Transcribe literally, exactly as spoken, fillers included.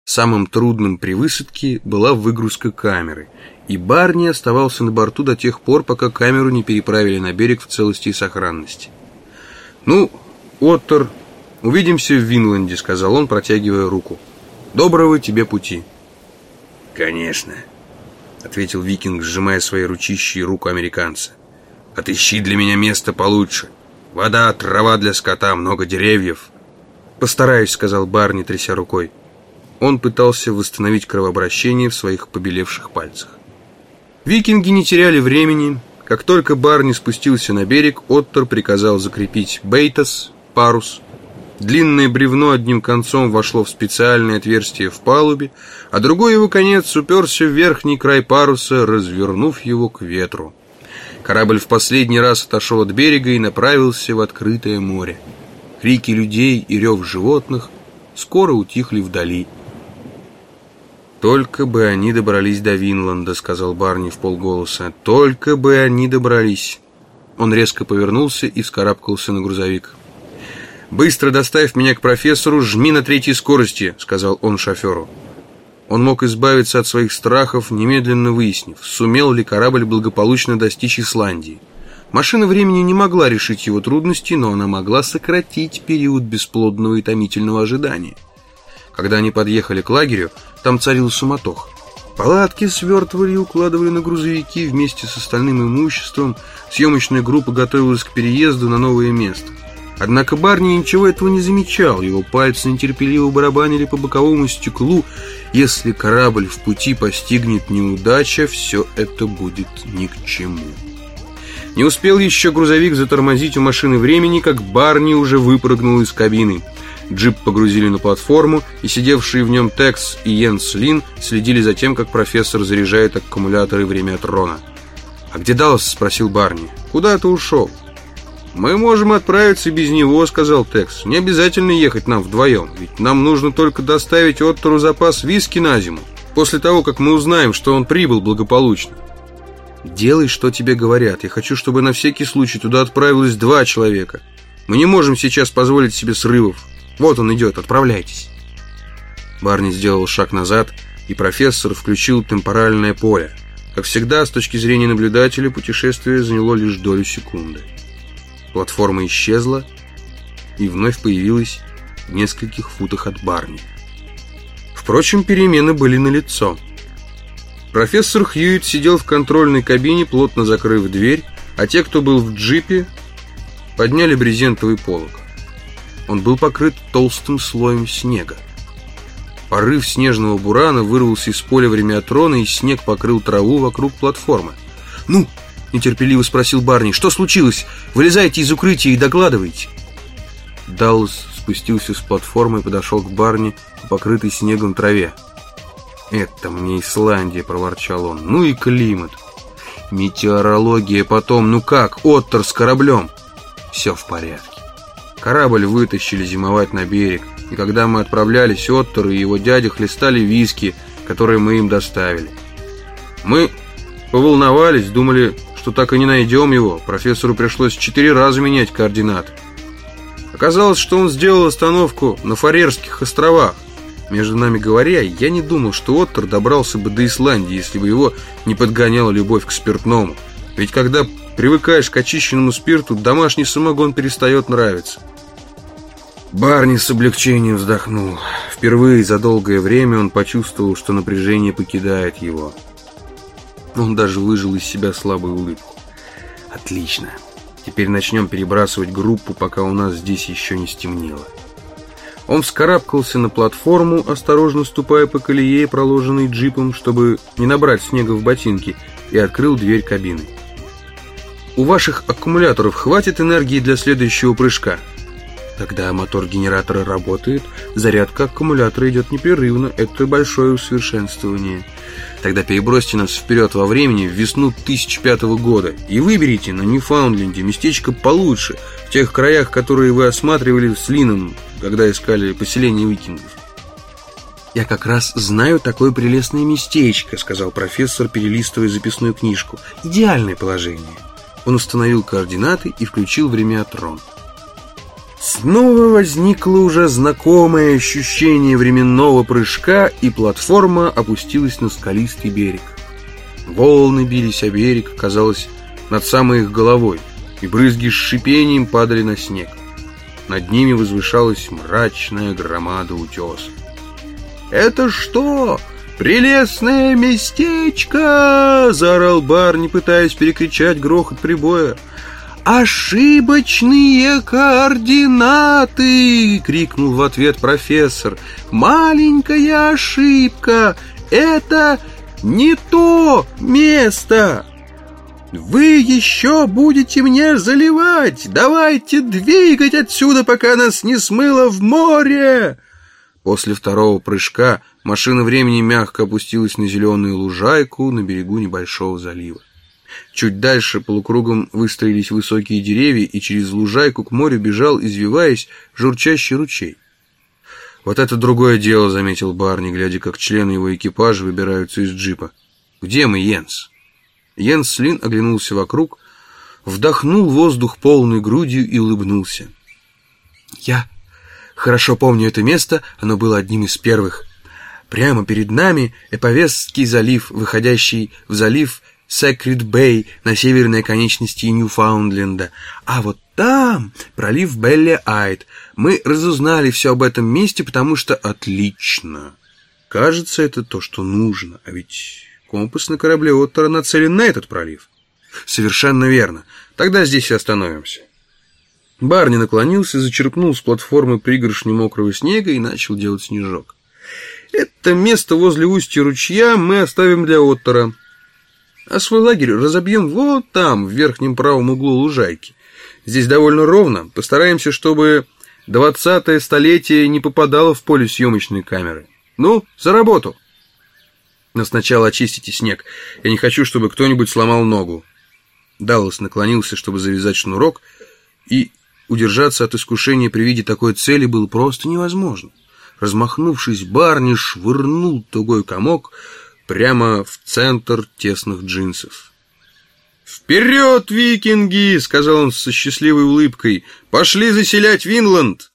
Самым трудным при высадке была выгрузка камеры, и Барни оставался на борту до тех пор, пока камеру не переправили на берег в целости и сохранности. «Ну, Оттер, увидимся в Винланде», — сказал он, протягивая руку. «Доброго тебе пути». «Конечно», — ответил викинг, сжимая свои ручищи и руку американца. «Отыщи для меня место получше. Вода, трава для скота, много деревьев». «Постараюсь», — сказал Барни, тряся рукой. Он пытался восстановить кровообращение в своих побелевших пальцах. Викинги не теряли времени. Как только Барни спустился на берег, Оттер приказал закрепить бейтас, парус. Длинное бревно одним концом вошло в специальное отверстие в палубе, а другой его конец уперся в верхний край паруса, развернув его к ветру. Корабль в последний раз отошел от берега и направился в открытое море. Крики людей и рев животных скоро утихли вдали. «Только бы они добрались до Винланда», — сказал Барни вполголоса. «Только бы они добрались». Он резко повернулся и вскарабкался на грузовик. «Быстро доставь меня к профессору, жми на третьей скорости», — сказал он шоферу. Он мог избавиться от своих страхов, немедленно выяснив, сумел ли корабль благополучно достичь Исландии. Машина времени не могла решить его трудности, но она могла сократить период бесплодного и томительного ожидания. Когда они подъехали к лагерю, там царил суматоха. Палатки свертывали и укладывали на грузовики вместе с остальным имуществом. Съемочная группа готовилась к переезду на новое место. Однако Барни ничего этого не замечал. Его пальцы нетерпеливо барабанили по боковому стеклу. Если корабль в пути постигнет неудача, все это будет ни к чему. Не успел еще грузовик затормозить у машины времени, как Барни уже выпрыгнул из кабины. Джип погрузили на платформу, и сидевшие в нем Текс и Йенс Лин следили за тем, как профессор заряжает аккумуляторы время от Рона. «А где Даллас?» — спросил Барни. «Куда ты ушел?» «Мы можем отправиться без него», — сказал Текс. «Не обязательно ехать нам вдвоем, ведь нам нужно только доставить Оттеру запас виски на зиму, после того, как мы узнаем, что он прибыл благополучно». «Делай, что тебе говорят. Я хочу, чтобы на всякий случай туда отправилось два человека. Мы не можем сейчас позволить себе срывов. Вот он идет, отправляйтесь». Барни сделал шаг назад, и профессор включил темпоральное поле. Как всегда, с точки зрения наблюдателя, путешествие заняло лишь долю секунды. Платформа исчезла и вновь появилась в нескольких футах от Барни. Впрочем, перемены были налицо. Профессор Хьюитт сидел в контрольной кабине, плотно закрыв дверь, а те, кто был в джипе, подняли брезентовый полог. Он был покрыт толстым слоем снега. Порыв снежного бурана вырвался из поля времятрона, и снег покрыл траву вокруг платформы. «Ну?» — нетерпеливо спросил Барни. «Что случилось? Вылезайте из укрытия и докладывайте». Даллас спустился с платформы и подошел к Барни по покрытой снегом траве. «Это мне Исландия», — проворчал он. «Ну и климат. Метеорология потом. Ну как, Оттер с кораблем?» «Все в порядке. Корабль вытащили зимовать на берег, и когда мы отправлялись, Оттер и его дядя хлестали виски, которые мы им доставили. Мы поволновались, думали, что так и не найдем его. Профессору пришлось четыре раза менять координаты. Оказалось, что он сделал остановку на Фарерских островах. Между нами говоря, я не думал, что Оттер добрался бы до Исландии, если бы его не подгоняла любовь к спиртному. Ведь когда привыкаешь к очищенному спирту, домашний самогон перестает нравиться». Барни с облегчением вздохнул. Впервые за долгое время он почувствовал, что напряжение покидает его. Он даже выжил из себя слабую улыбку. «Отлично. Теперь начнем перебрасывать группу, пока у нас здесь еще не стемнело». Он вскарабкался на платформу, осторожно ступая по колее, проложенной джипом, чтобы не набрать снега в ботинки, и открыл дверь кабины. «У ваших аккумуляторов хватит энергии для следующего прыжка?» Когда мотор генератора работает, зарядка аккумулятора идет непрерывно. Это большое усовершенствование. Тогда перебросьте нас вперед во времени в весну тысяча пятого года и выберите на Ньюфаундленде местечко получше, в тех краях, которые вы осматривали с Лином, когда искали поселение викингов. «Я как раз знаю такое прелестное местечко», — сказал профессор, перелистывая записную книжку. «Идеальное положение». Он установил координаты и включил времятрон. Снова возникло уже знакомое ощущение временного прыжка, и платформа опустилась на скалистый берег. Волны бились о берег, казалось, над самой их головой, и брызги с шипением падали на снег. Над ними возвышалась мрачная громада утеса. «Это что, прелестное местечко?» — заорал Барни, пытаясь перекричать грохот прибоя. «Ошибочные координаты!» — крикнул в ответ профессор. «Маленькая ошибка! Это не то место! Вы еще будете мне заливать! Давайте двигать отсюда, пока нас не смыло в море!» После второго прыжка машина времени мягко опустилась на зеленую лужайку на берегу небольшого залива. Чуть дальше полукругом выстроились высокие деревья, и через лужайку к морю бежал, извиваясь, журчащий ручей. «Вот это другое дело», — заметил Барни, глядя, как члены его экипажа выбираются из джипа. «Где мы, Йенс?» Йенс Слин оглянулся вокруг, вдохнул воздух полной грудью и улыбнулся. «Я хорошо помню это место, оно было одним из первых. Прямо перед нами Эповесский залив, выходящий в залив Секрет-Бэй на северной оконечности Ньюфаундленда. А вот там пролив Белли-Айд. Мы разузнали все об этом месте, потому что отлично. Кажется, это то, что нужно. А ведь компас на корабле Оттера нацелен на этот пролив». «Совершенно верно. Тогда здесь и остановимся». Барни наклонился, зачерпнул с платформы пригоршню мокрого снега и начал делать снежок. «Это место возле устья ручья мы оставим для Оттера. А свой лагерь разобьем вот там, в верхнем правом углу лужайки. Здесь довольно ровно. Постараемся, чтобы двадцатое столетие не попадало в поле съемочной камеры. Ну, за работу!» «Но сначала очистите снег. Я не хочу, чтобы кто-нибудь сломал ногу». Даллас наклонился, чтобы завязать шнурок, и удержаться от искушения при виде такой цели было просто невозможно. Размахнувшись, Барни швырнул тугой комок прямо в центр тесных джинсов. «Вперед, викинги!» — сказал он со счастливой улыбкой. «Пошли заселять Винланд!»